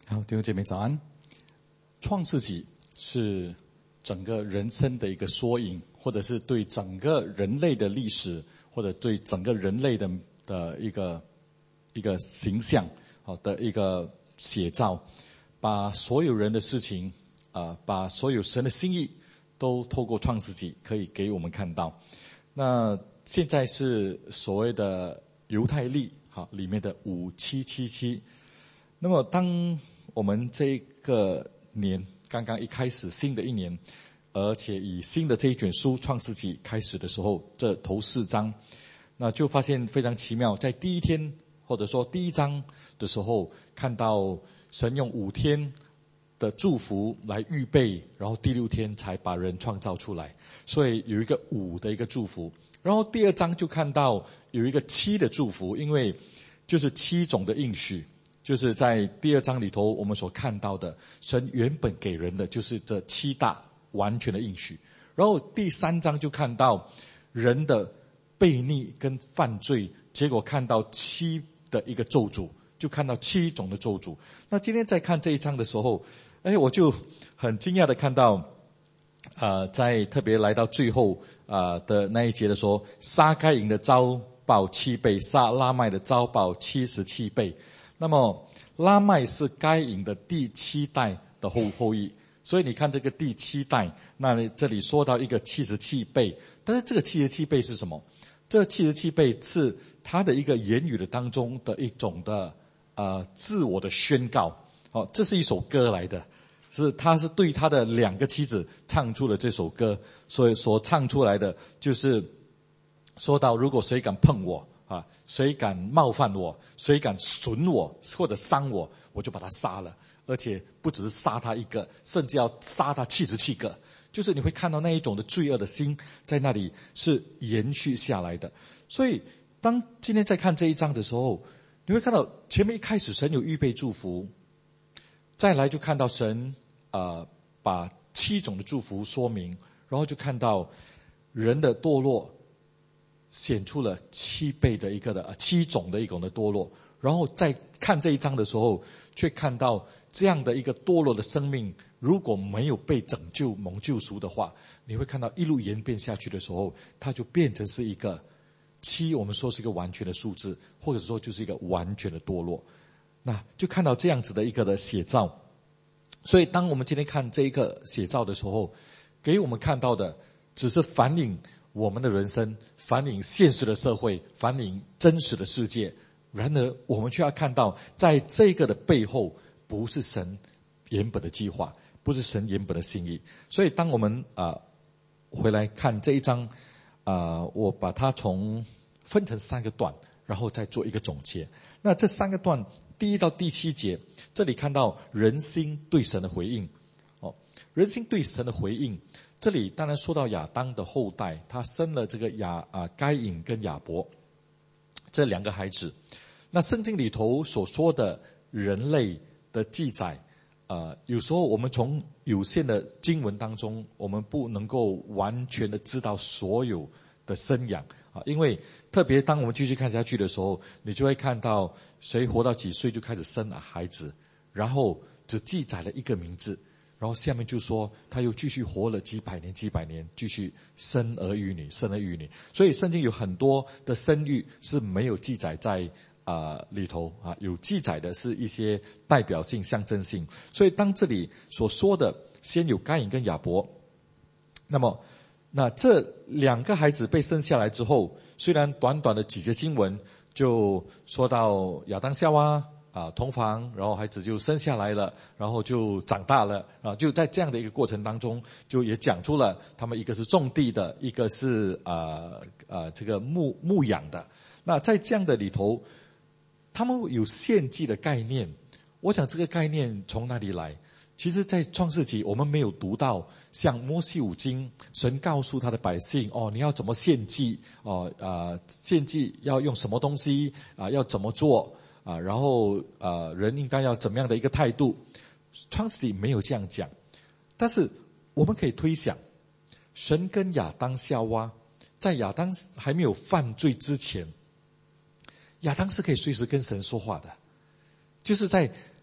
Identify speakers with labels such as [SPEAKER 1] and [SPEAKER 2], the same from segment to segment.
[SPEAKER 1] 好，弟兄姐妹早安。创世纪是整个人生的一个缩影，或者是对整个人类的历史，或者对整个人类的一个形象的一个写照，把所有人的事情把所有神的心意都透过创世纪可以给我们看到。那现在是所谓的犹太历里面的5777。那么当我们这个年刚刚一开始新的一年，而且以新的这一卷书创世纪开始的时候，这头4章，那就发现非常奇妙，在第一天或者说第一章的时候，看到神用5天的祝福来预备，然后第6天才把人创造出来，所以有一个5的一个祝福。然后第2章就看到有一个7的祝福，因为就是7种的应许，就是在第2章里头我们所看到的，神原本给人的就是这7大完全的应许。然后第3章就看到人的悖逆跟犯罪，结果看到7的一个咒诅，就看到7种的咒诅。那今天在看这一章的时候，我就很惊讶的看到在特别来到最后的那一节的时候，杀该隐的遭报7倍，杀拉麦的遭报77倍。那么拉麦是该隐的第7代的后裔，所以你看这个第7代，那这里说到一个77倍，但是这个77倍是什么？这77倍是他的一个言语的当中的一种的自我的宣告。这是一首歌来的，他是对他的2个妻子唱出了这首歌，所以所唱出来的就是说到，如果谁敢碰我谁敢冒犯我，谁敢损我或者伤我，我就把他杀了，而且不只是杀他一个，甚至要杀他77个。就是你会看到那一种的罪恶的心在那里是延续下来的。所以当今天在看这一章的时候，你会看到前面一开始神有预备祝福，再来就看到神把7种的祝福说明，然后就看到人的堕落显出了7倍的一个的7种的一种的堕落，然后再看这一章的时候，却看到这样的一个堕落的生命，如果没有被拯救蒙救赎的话，你会看到一路演变下去的时候，它就变成是一个7，我们说是一个完全的数字，或者说就是一个完全的堕落。那就看到这样子的一个的写照。所以当我们今天看这一个写照的时候，给我们看到的只是反映我们的人生，反映现实的社会，反映真实的世界。然而我们却要看到在这个的背后，不是神原本的计划，不是神原本的心意。所以当我们回来看这一章我把它分成3个段，然后再做一个总结。那这3个段，第1到第7节，这里看到人心对神的回应。人心对神的回应，这里当然说到亚当的后代，他生了这个该隐跟亚伯这2个孩子。那圣经里头所说的人类的记载，有时候我们从有限的经文当中，我们不能够完全的知道所有的生养因为特别当我们继续看下去的时候，你就会看到谁活到几岁就开始生孩子，然后只记载了一个名字，然后下面就说他又继续活了几百年，继续生儿育女。所以圣经有很多的生育是没有记载在里头有记载的是一些代表性象征性。所以当这里所说的先有该隐跟亚伯，那这2个孩子被生下来之后，虽然短短的几节经文就说到亚当夏娃同房，然后孩子就生下来了，然后就长大了就在这样的一个过程当中，就也讲出了他们一个是种地的，一个是这个牧养的。那在这样的里头，他们有献祭的概念。我想这个概念从哪里来？其实在创世纪我们没有读到像摩西五经，神告诉他的百姓你要怎么献祭献祭要用什么东西要怎么做然后人应该要怎么样的一个态度。创世纪没有这样讲，但是我们可以推想，神跟亚当夏娃，在亚当还没有犯罪之前，亚当是可以随时跟神说话的，就是在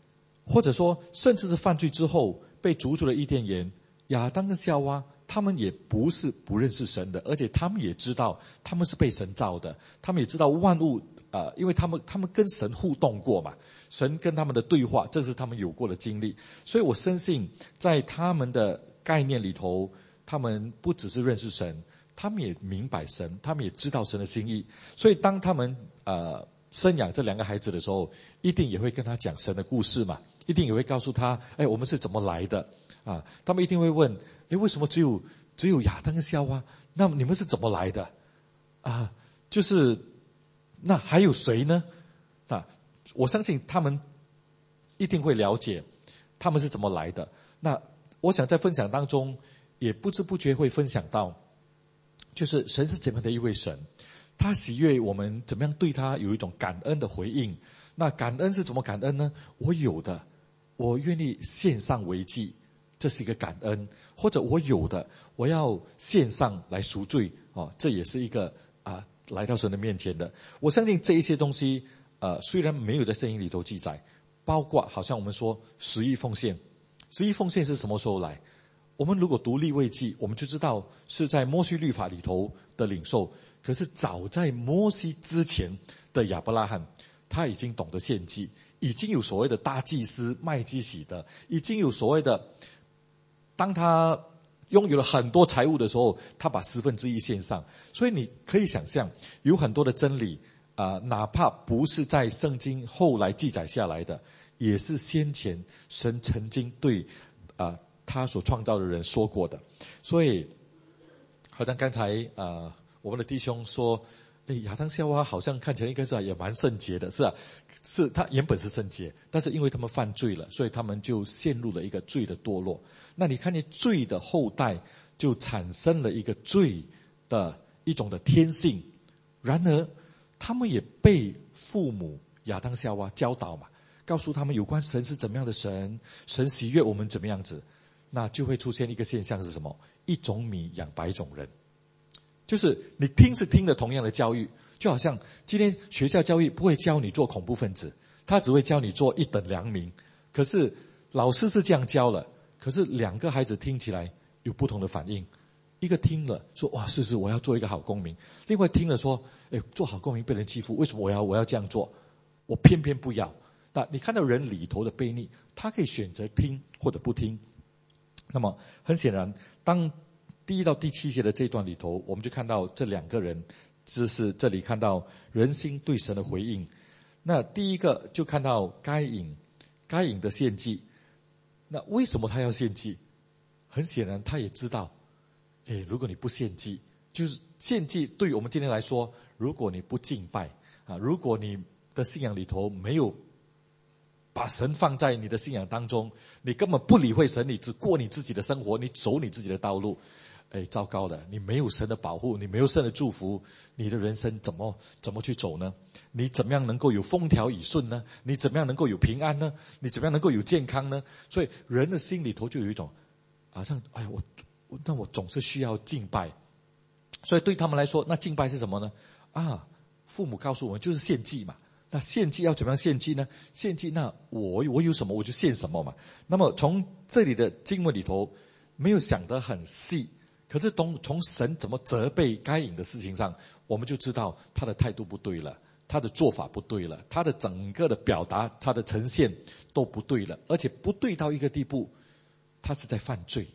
[SPEAKER 2] 或者说甚至是犯罪之后被逐出了伊甸园，亚当跟夏娃他们也不是不认识神的，而且他们也知道他们是被神造的，他们也知道万物因为他们跟神互动过嘛，神跟他们的对话正是他们有过的经历，所以我深信在他们的概念里头，他们不只是认识神，他们也明白神，他们也知道神的心意，所以当他们生养这2个孩子的时候，一定也会跟他讲神的故事嘛，一定也会告诉他，我们是怎么来的啊？他们一定会问，为什么只有亚当跟夏娃？那么你们是怎么来的啊？就是那还有谁呢？我相信他们一定会了解他们是怎么来的。那我想在分享当中，也不知不觉会分享到，就是神是怎样的一位神，他喜悦我们怎么样对他有一种感恩的回应。那感恩是怎么感恩呢？我有的，我愿意献上为祭，这是一个感恩；或者我有的，我要献上来赎罪，这也是一个来到神的面前的。我相信这一些东西虽然没有在圣经里头记载，包括好像我们说十一奉献是什么时候来？我们如果读利未记，我们就知道是在摩西律法里头的领受。可是早在摩西之前的亚伯拉罕，他已经懂得献祭，已经有所谓的大祭司麦基洗德，已经有所谓的，当他拥有了很多财物的时候，他把1/10献上。所以你可以想象，有很多的真理哪怕不是在圣经后来记载下来的，也是先前神曾经对他所创造的人说过的。所以好像刚才我们的弟兄说，亚当夏娃好像看起来应该是也蛮圣洁的，是他原本是圣洁，但是因为他们犯罪了，所以他们就陷入了一个罪的堕落。那你看见罪的后代就产生了一个罪的一种的天性，然而他们也被父母亚当夏娃教导嘛，告诉他们有关神是怎么样的神，神喜悦我们怎么样子。那就会出现一个现象是什么？一种米养百种人。就是你听是听的同样的教育，就好像今天学校教育不会教你做恐怖分子，他只会教你做一等良民。可是老师是这样教了，可是2个孩子听起来有不同的反应。一个听了说，哇，是我要做一个好公民；另外听了说，做好公民被人欺负，为什么我要这样做？我偏偏不要。那你看到人里头的悖逆，他可以选择听或者不听。那么很显然，当第1到第7节的这段里头，我们就看到这2个人，就是这里看到人心对神的回应。那第一个就看到该隐的献祭。那为什么他要献祭？很显然他也知道，如果你不献祭，就是献祭对于我们今天来说，如果你不敬拜如果你的信仰里头没有把神放在你的信仰当中，你根本不理会神，你只过你自己的生活，你走你自己的道路，糟糕了，你没有神的保护，你没有神的祝福，你的人生怎么去走呢？你怎么样能够有风调雨顺呢？你怎么样能够有平安呢？你怎么样能够有健康呢？所以人的心里头就有一种好像我总是需要敬拜。所以对他们来说，那敬拜是什么呢？父母告诉我们就是献祭嘛。那献祭要怎么样献祭呢？献祭那我有什么我就献什么嘛。那么从这里的经文里头没有想得很细，可是从神怎么责备该隐的事情上，我们就知道他的态度不对了，他的做法不对了，他的整个的表达，他的呈现都不对了，而且不对到一个地步，他是在犯罪。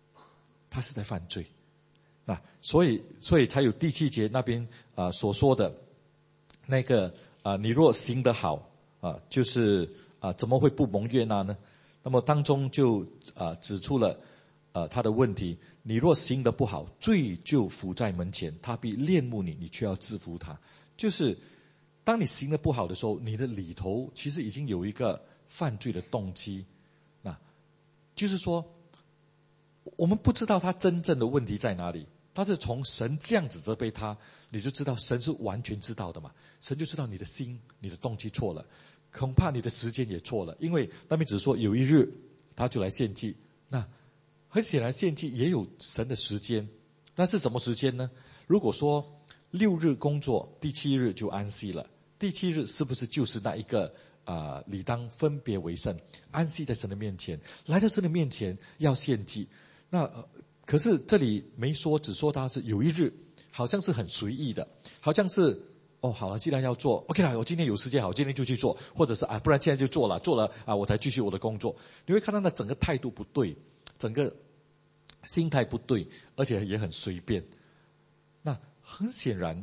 [SPEAKER 2] 那所以才有第7节那边所说的那个你若行得好就是怎么会不蒙悦纳呢？那么当中就指出了他的问题。你若行得不好，罪就伏在门前，他必恋慕你，你却要制服他。就是当你行得不好的时候，你的里头其实已经有一个犯罪的动机。那就是说我们不知道他真正的问题在哪里，但是从神这样子责备他，你就知道神是完全知道的嘛。神就知道你的心，你的动机错了，恐怕你的时间也错了。因为那边只是说有一日他就来献祭，那很显然献祭也有神的时间。那是什么时间呢？如果说6日工作，第7日就安息了，第7日是不是就是那一个理当分别为圣，安息在神的面前，来到神的面前要献祭。那可是这里没说，只说他是有一日，好像是很随意的，好像是好了，既然要做 OK 了，我今天有时间，好，今天就去做，或者是不然现在就做了我才继续我的工作。你会看到那整个态度不对，整个心态不对，而且也很随便。那很显然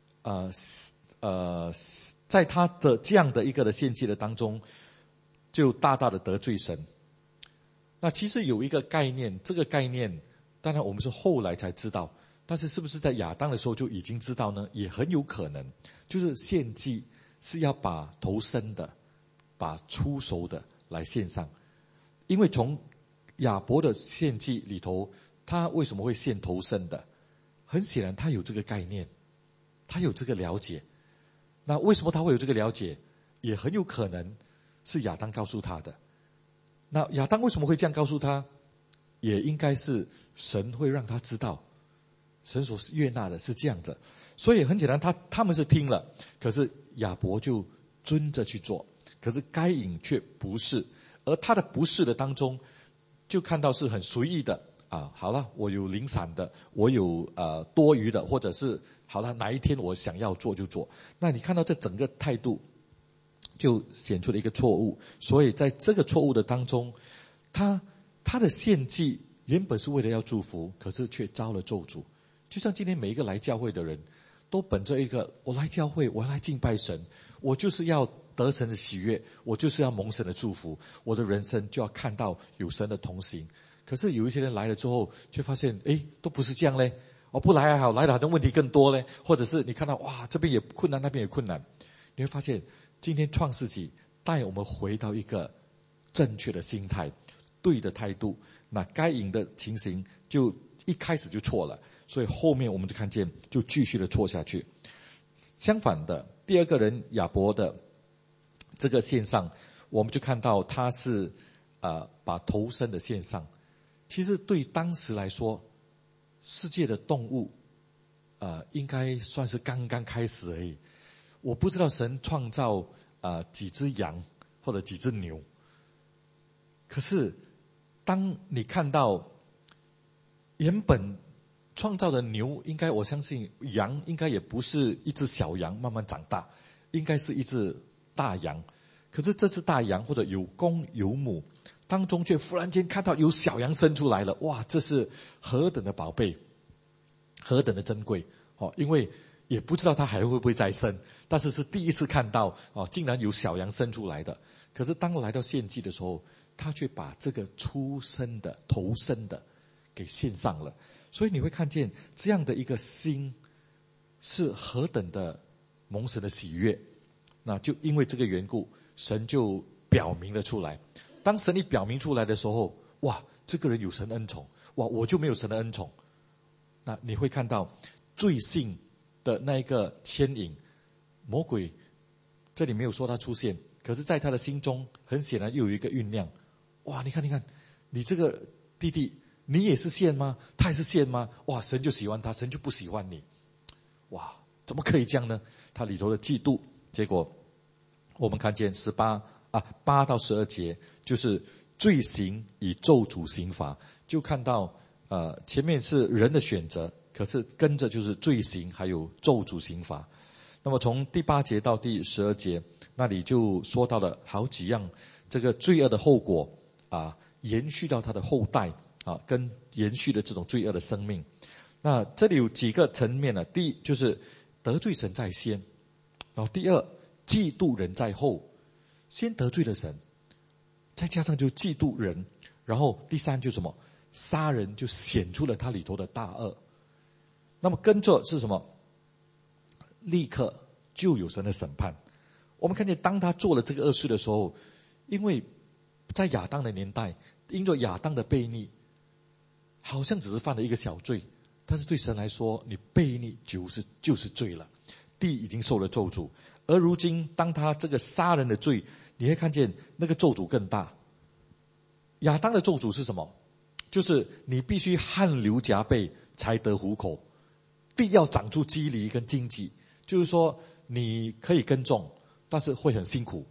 [SPEAKER 2] 在他的这样的一个的献祭的当中，就大大的得罪神。那其实有一个概念，这个概念当然我们是后来才知道，但是是不是在亚当的时候就已经知道呢？也很有可能，就是献祭是要把头生的，把初熟的来献上。因为从亚伯的献祭里头，他为什么会献头生的？很显然他有这个概念，他有这个了解。那为什么他会有这个了解？也很有可能是亚当告诉他的。那亚当为什么会这样告诉他？也应该是神会让他知道，神所悦纳的是这样的。所以很简单，他们是听了，可是亚伯就遵着去做，可是该隐却不是。而他的不是的当中，就看到是很随意的好了，我有零散的，我有多余的，或者是好了，哪一天我想要做就做。那你看到这整个态度就显出了一个错误。所以在这个错误的当中，他的献祭原本是为了要祝福，可是却遭了咒诅。就像今天每一个来教会的人都本着一个，我来教会，我要来敬拜神，我就是要得神的喜悦，我就是要蒙神的祝福，我的人生就要看到有神的同行。可是有一些人来了之后，却发现都不是这样嘞。不来还好，来了好像问题更多嘞。或者是你看到哇，这边也困难，那边也困难。你会发现今天创世纪带我们回到一个正确的心态，对的态度。那该隐的情形就一开始就错了，所以后面我们就看见就继续的错下去。相反的，第二个人亚伯的这个献上，我们就看到他是把头生的献上。其实对当时来说，世界的动物应该算是刚刚开始而已。我不知道神创造几只羊或者几只牛，可是当你看到原本创造的牛，应该我相信羊应该也不是一只小羊慢慢长大，应该是一只大羊。可是这只大羊或者有公有母当中，却忽然间看到有小羊生出来了。哇，这是何等的宝贝，何等的珍贵因为也不知道它还会不会再生，但是是第一次看到竟然有小羊生出来的。可是当来到献祭的时候，他却把这个出生的头生的给献上了。所以你会看见这样的一个心是何等的蒙神的喜悦。那就因为这个缘故，神就表明了出来。当神一表明出来的时候，哇，这个人有神恩宠，哇，我就没有神的恩宠。那你会看到罪性的那一个牵引，魔鬼这里没有说他出现，可是在他的心中很显然又有一个酝酿。哇，你看你这个弟弟，你也是献吗？他也是献吗？哇，神就喜欢他，神就不喜欢你。哇，怎么可以这样呢？他里头的嫉妒。结果我们看见8到12节，就是罪行以咒诅刑罚。就看到前面是人的选择，可是跟着就是罪行还有咒诅刑罚。那么从第8节到第12节，那里就说到了好几样这个罪恶的后果延续到他的后代跟延续的这种罪恶的生命。那这里有几个层面呢？第一就是得罪神在先，然后第二嫉妒人在后。先得罪了神，再加上就嫉妒人，然后第三就什么？杀人，就显出了他里头的大恶。那么跟着是什么？立刻就有神的审判。我们看见当他做了这个恶事的时候，因为在亚当的年代，因着亚当的悖逆，好像只是犯了一个小罪，但是对神来说，你悖逆就是罪了，地已经受了咒诅。而如今当他这个杀人的罪，你会看见那个咒诅更大。亚当的咒诅是什么？就是你必须汗流浃背才得糊口，地要长出肌理跟荆棘，就是说你可以耕种，但是会很辛苦，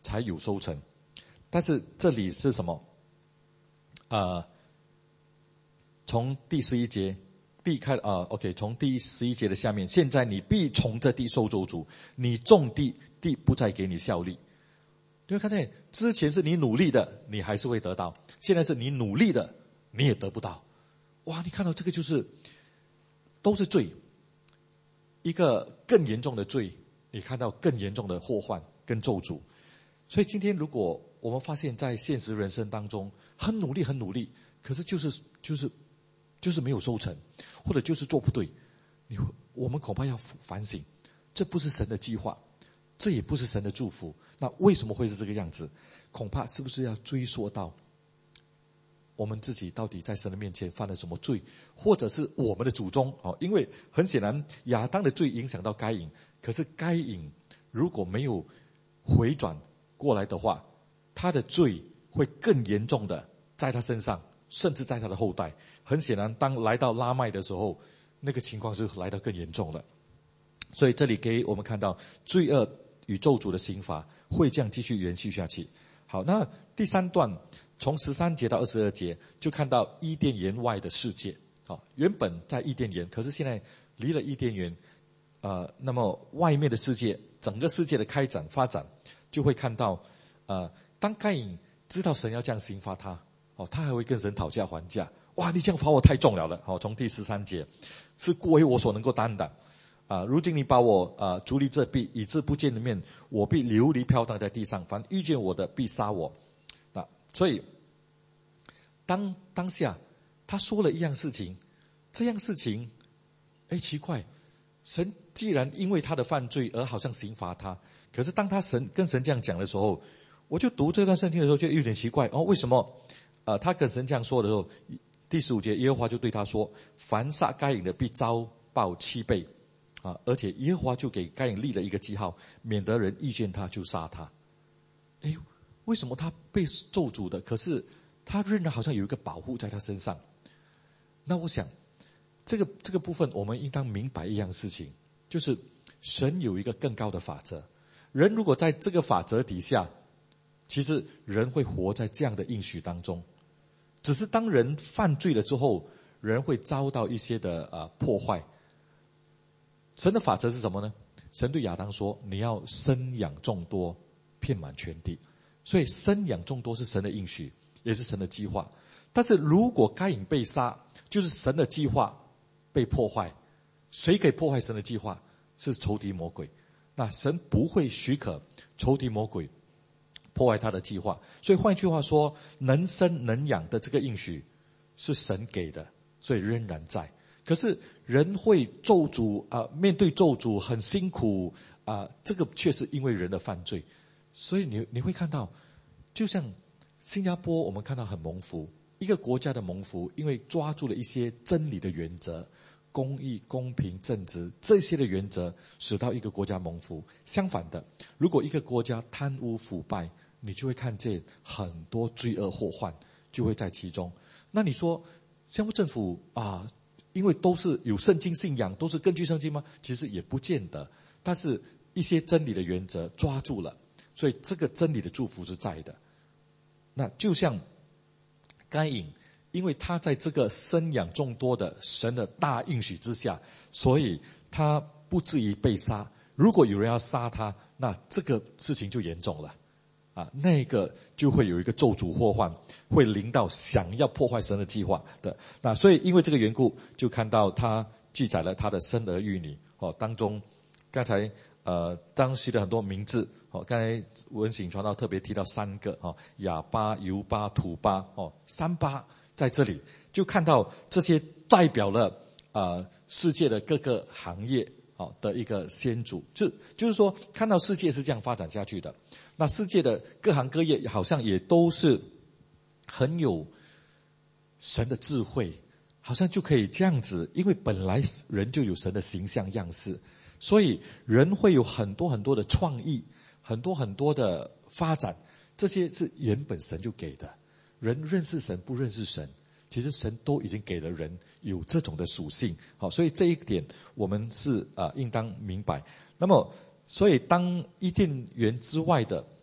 [SPEAKER 2] 才有收成。但是这里是什么？从第11节从第11节的下面，现在你必从这地受咒诅，你种地，地不再给你效力。你会看见，之前是你努力的，你还是会得到；现在是你努力的，你也得不到。哇，你看到这个就是都是罪，一个更严重的罪，你看到更严重的祸患跟咒诅。所以今天如果我们发现在现实人生当中很努力，可是就是没有收成，或者就是做不对，我们恐怕要反省，这不是神的计划，这也不是神的祝福。那为什么会是这个样子？恐怕是不是要追溯到我们自己到底在神的面前犯了什么罪，或者是我们的祖宗？因为很显然亚当的罪影响到该隐，可是该隐如果没有回转过来的话，他的罪会更严重的在他身上，甚至在他的后代。很显然当来到拉麦的时候，那个情况是来得更严重了。所以这里给我们看到罪恶与咒诅的刑罚会这样继续延续下去。好，那第3段从13节到22节就看到伊甸园外的世界。原本在伊甸园，可是现在离了伊甸园，那么外面的世界，整个世界的开展发展，就会看到当该隐知道神要这样刑罚他，他还会跟神讨价还价。哇，你这样罚我太重了。从第13节，是过于我所能够担当。如今你把我逐离这地，以致不见的面，我必流离飘荡在地上，凡遇见我的必杀我。所以当下他说了一样事情，这样事情奇怪，神既然因为他的犯罪而好像刑罚他，可是当他跟神这样讲的时候，我就读这段圣经的时候就有点奇怪。为什么他跟神这样说的时候，第15节耶和华就对他说，凡杀该隐的必遭报7倍。而且耶和华就给该隐立了一个记号，免得人遇见他就杀他。为什么他被咒诅的，可是他仍然好像有一个保护在他身上？那我想这个部分我们应当明白一样事情，就是神有一个更高的法则。人如果在这个法则底下，其实人会活在这样的应许当中，只是当人犯罪了之后，人会遭到一些的破坏。神的法则是什么呢？神对亚当说，你要生养众多，遍满全地。所以生养众多是神的应许，也是神的计划。但是如果该隐被杀，就是神的计划被破坏。谁可以破坏神的计划？是仇敌魔鬼。那神不会许可仇敌魔鬼破坏他的计划。所以换句话说，能生能养的这个应许是神给的，所以仍然在。可是人会咒诅面对咒诅很辛苦这个却是因为人的犯罪。所以你会看到，就像新加坡我们看到很蒙福，一个国家的蒙福，因为抓住了一些真理的原则，公义、公平、正直这些的原则，使到一个国家蒙福。相反的，如果一个国家贪污腐败，你就会看见很多罪恶祸患就会在其中。那你说新加坡政府因为都是有圣经信仰，都是根据圣经吗？其实也不见得。但是一些真理的原则抓住了，所以这个真理的祝福是在的。那就像该隐，因为他在这个生养众多的神的大应许之下，所以他不至于被杀。如果有人要杀他，那这个事情就严重了那个就会有一个咒诅祸患会临到想要破坏神的计划的。那所以因为这个缘故，就看到他记载了他的生儿育女当中，刚才当时的很多名字刚才文醒传道特别提到3个亚巴、犹巴、土巴3巴，在这里就看到这些代表了世界的各个行业的一个先祖，就是说看到世界是这样发展下去的。那世界的各行各业好像也都是很有神的智慧，好像就可以这样子，因为本来人就有神的形象样式，所以人会有很多很多的创意，很多很多的发展，这些是原本神就给的。人认识神不认识神，其实神都已经给了人有这种的属性。所以这一点我们是应当明白。那么所以当伊甸园之外的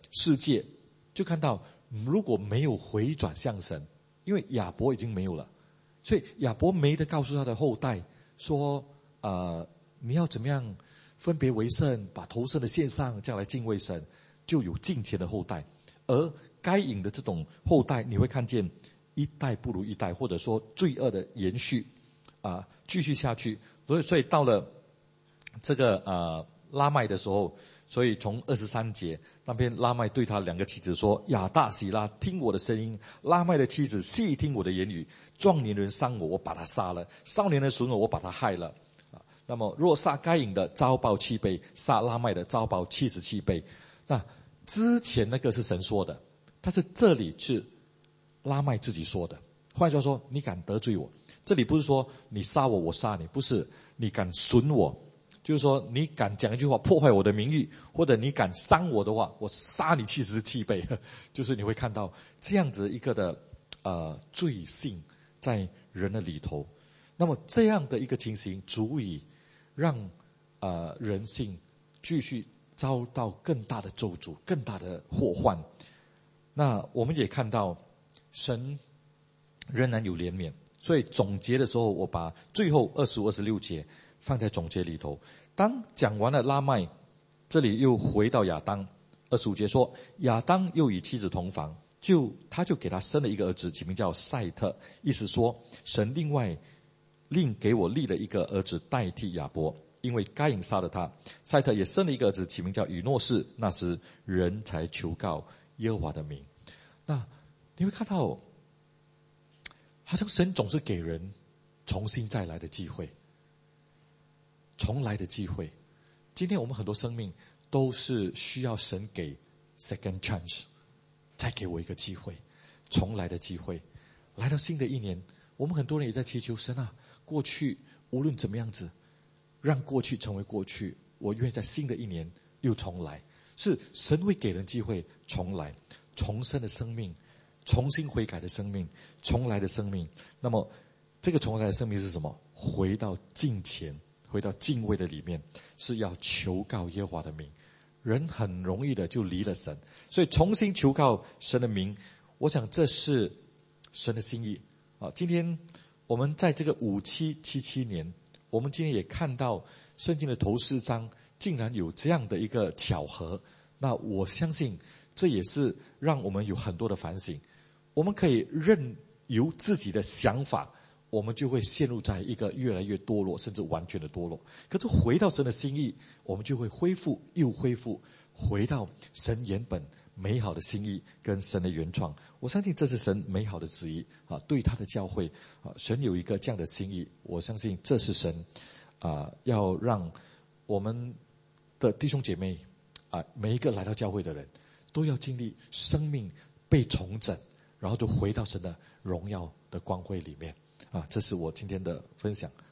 [SPEAKER 2] 世界，就看到如果没有回转向神，因为亚伯已经没有了，所以亚伯没得告诉他的后代说你要怎么样分别为圣，把头生的献上，这样来敬畏神，就有敬虔的后代。而该隐的这种后代，你会看见一代不如一代，或者说罪恶的延续继续下去。所以到了这个拉麦的时候，所以从23节那边，拉麦对他2个妻子说：亚大喜拉，听我的声音；拉麦的妻子细听我的言语。壮年人伤我，我把他杀了；少年人损我，我把他害了。那么若杀该隐的，遭报7倍；杀拉麦的，遭报77倍。那之前那个是神说的，但是这里是拉麦自己说的。换句话说，你敢得罪我，这里不是说你杀我，我杀你，不是，你敢损我，就是说你敢讲一句话破坏我的名誉，或者你敢伤我的话，我杀你77倍。就是你会看到这样子一个的罪性在人的里头。那么这样的一个情形足以让人性继续遭到更大的咒诅，更大的祸患。那我们也看到神仍然有怜悯，所以总结的时候，我把最后25、26节放在总结里头。当讲完了拉麦，这里又回到亚当。25节说，亚当又与妻子同房，他就给他生了一个儿子，起名叫赛特，意思说神另给我立了一个儿子代替亚伯，因为该隐杀了他。赛特也生了一个儿子，起名叫以诺士，那时人才求告耶和华的名。那你会看到好像神总是给人重新再来的机会，重来的机会。今天我们很多生命都是需要神给 second chance， 再给我一个机会，重来的机会。来到新的一年，我们很多人也在祈求神啊，过去无论怎么样子，让过去成为过去，我愿意在新的一年又重来。是神会给人机会重来，重生的生命，重新悔改的生命，重来的生命。那么这个重来的生命是什么？回到敬虔，回到敬畏的里面，是要求告耶和华的名。人很容易的就离了神，所以重新求告神的名，我想这是神的心意。今天我们在这个5777年，我们今天也看到圣经的头4章竟然有这样的一个巧合。那我相信这也是让我们有很多的反省。我们可以任由自己的想法，我们就会陷入在一个越来越堕落，甚至完全的堕落。可是回到神的心意，我们就会恢复，回到神原本美好的心意跟神的原创。我相信这是神美好的旨意对他的教会神有一个这样的心意。我相信这是神要让我们的弟兄姐妹每一个来到教会的人都要经历生命被重整，然后就回到神的荣耀的光辉里面这是我今天的分享。